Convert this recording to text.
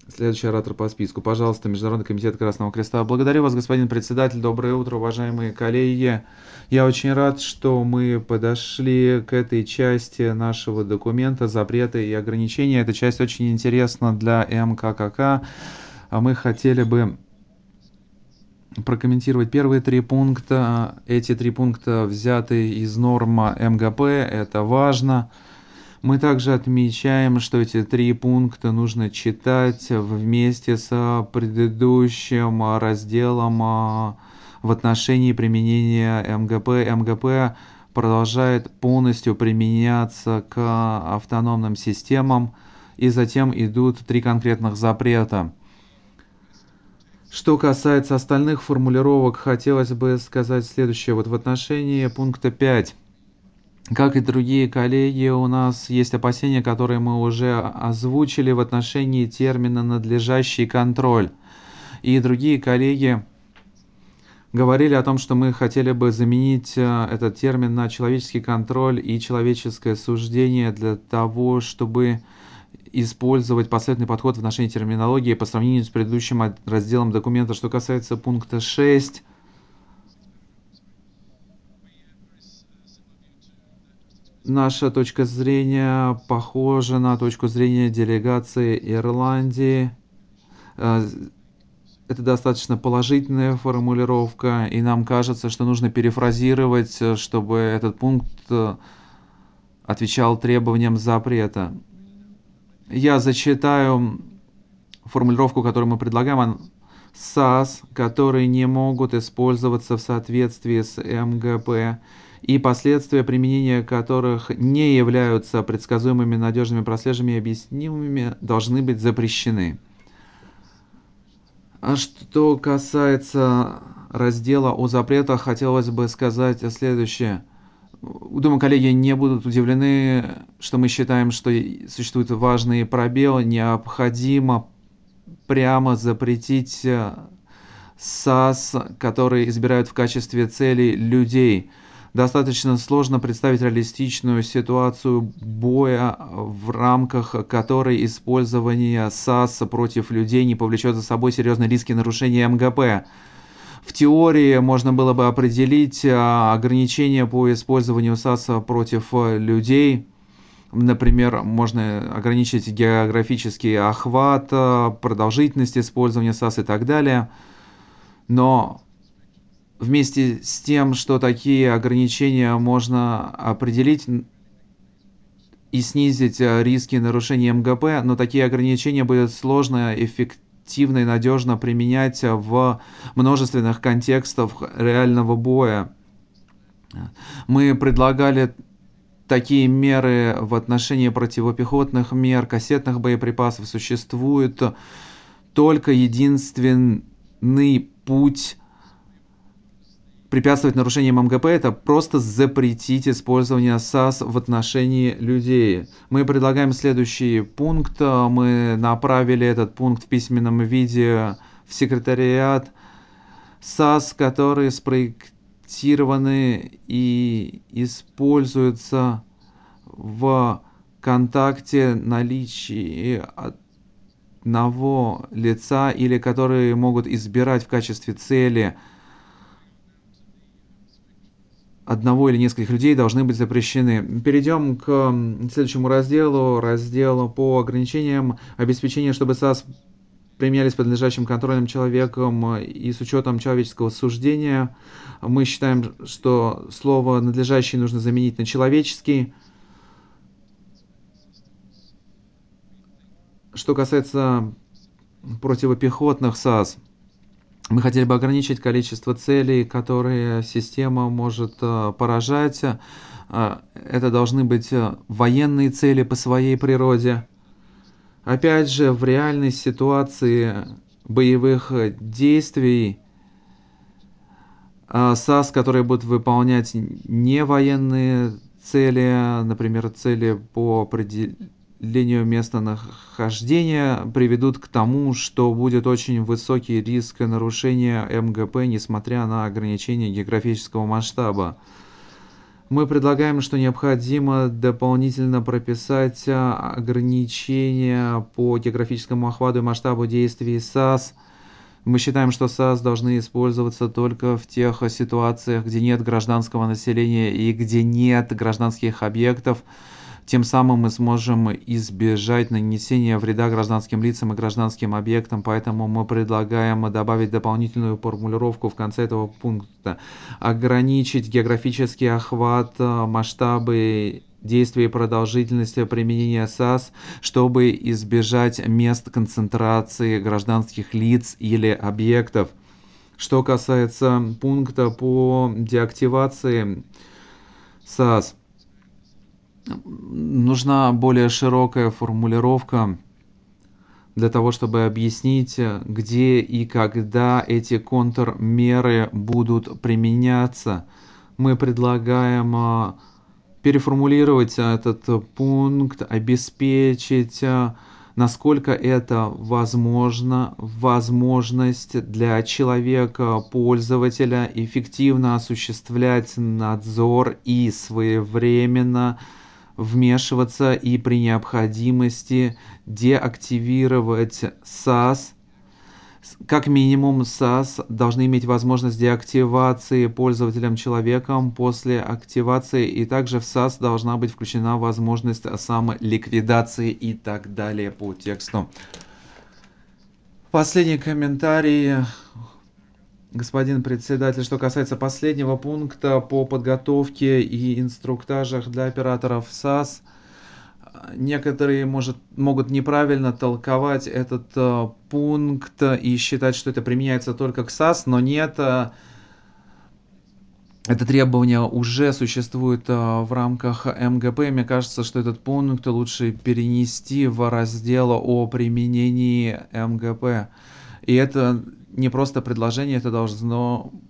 Следующий оратор по списку. Пожалуйста, Международный комитет Красного Креста. Благодарю вас, господин председатель. Доброе утро, уважаемые коллеги. Я очень рад, что мы подошли к этой части нашего документа «Запреты и ограничения». Эта часть очень интересна для МККК. Мы хотели бы прокомментировать первые три пункта. Эти три пункта взяты из норм МГП. Это важно. Мы также отмечаем, что эти три пункта нужно читать вместе с предыдущим разделом в отношении применения МГП. МГП продолжает полностью применяться к автономным системам, и затем идут три конкретных запрета. Что касается остальных формулировок, хотелось бы сказать следующее. Вот в отношении пункта 5. Как и другие коллеги, у нас есть опасения, которые мы уже озвучили в отношении термина «надлежащий контроль». И другие коллеги говорили о том, что мы хотели бы заменить этот термин на человеческий контроль и человеческое суждение для того, чтобы использовать последовательный подход в отношении терминологии по сравнению с предыдущим разделом документа. Что касается пункта 6, наша точка зрения похожа на точку зрения делегации Ирландии. Это достаточно положительная формулировка, и нам кажется, что нужно перефразировать, чтобы этот пункт отвечал требованиям запрета. Я зачитаю формулировку, которую мы предлагаем. САС, которые не могут использоваться в соответствии с МГП, и последствия применения которых не являются предсказуемыми, надежными, прослеживаемыми и объяснимыми, должны быть запрещены. А что касается раздела о запретах, хотелось бы сказать следующее. Думаю, коллеги не будут удивлены, что мы считаем, что существует важный пробел. Необходимо прямо запретить САС, которые избирают в качестве цели людей. Достаточно сложно представить реалистичную ситуацию боя, в рамках которой использование САС против людей не повлечет за собой серьезные риски нарушения МГП. В теории можно было бы определить ограничения по использованию САС против людей. Например, можно ограничить географический охват, продолжительность использования САС и так далее. Но вместе с тем, что такие ограничения можно определить и снизить риски нарушения МГП, но такие ограничения будет сложно, эффективно и надежно применять в множественных контекстах реального боя. Мы предлагали такие меры в отношении противопехотных мер, кассетных боеприпасов. Существует только единственный путь препятствовать нарушениям МГП — это просто запретить использование САС в отношении людей. Мы предлагаем следующий пункт. Мы направили этот пункт в письменном виде в секретариат. САС, которые спроектированы и используются в контакте наличии одного лица или которые могут избирать в качестве цели одного или нескольких людей, должны быть запрещены. Перейдем к следующему разделу. Раздел по ограничениям обеспечения, чтобы САС применялись под надлежащим контролем человеком и с учетом человеческого суждения. Мы считаем, что слово «надлежащий» нужно заменить на «человеческий». Что касается противопехотных САС, мы хотели бы ограничить количество целей, которые система может поражать. Это должны быть военные цели по своей природе. Опять же, в реальной ситуации боевых действий САС, которые будут выполнять не военные цели, например, цели по определению места нахождения, приведут к тому, что будет очень высокий риск нарушения МГП, несмотря на ограничение географического масштаба. Мы предлагаем, что необходимо дополнительно прописать ограничения по географическому охвату и масштабу действий САС. Мы считаем, что САС должны использоваться только в тех ситуациях, где нет гражданского населения и где нет гражданских объектов. Тем самым мы сможем избежать нанесения вреда гражданским лицам и гражданским объектам, поэтому мы предлагаем добавить дополнительную формулировку в конце этого пункта. Ограничить географический охват, масштабы действия и продолжительности применения САС, чтобы избежать мест концентрации гражданских лиц или объектов. Что касается пункта по деактивации САС, нужна более широкая формулировка для того, чтобы объяснить, где и когда эти контрмеры будут применяться. Мы предлагаем переформулировать этот пункт, обеспечить, насколько это возможно, возможность для человека, пользователя, эффективно осуществлять надзор и своевременно вмешиваться и при необходимости деактивировать САС. Как минимум, САС должны иметь возможность деактивации пользователем-человеком после активации, и также в САС должна быть включена возможность самоликвидации и так далее по тексту. Последний комментарий, господин председатель, что касается последнего пункта по подготовке и инструктажах для операторов САС. Некоторые могут неправильно толковать этот пункт и считать, что это применяется только к САС, но нет. Это требование уже существует в рамках МГП. Мне кажется, что этот пункт лучше перенести в раздел о применении МГП. И это не просто предложение, это должно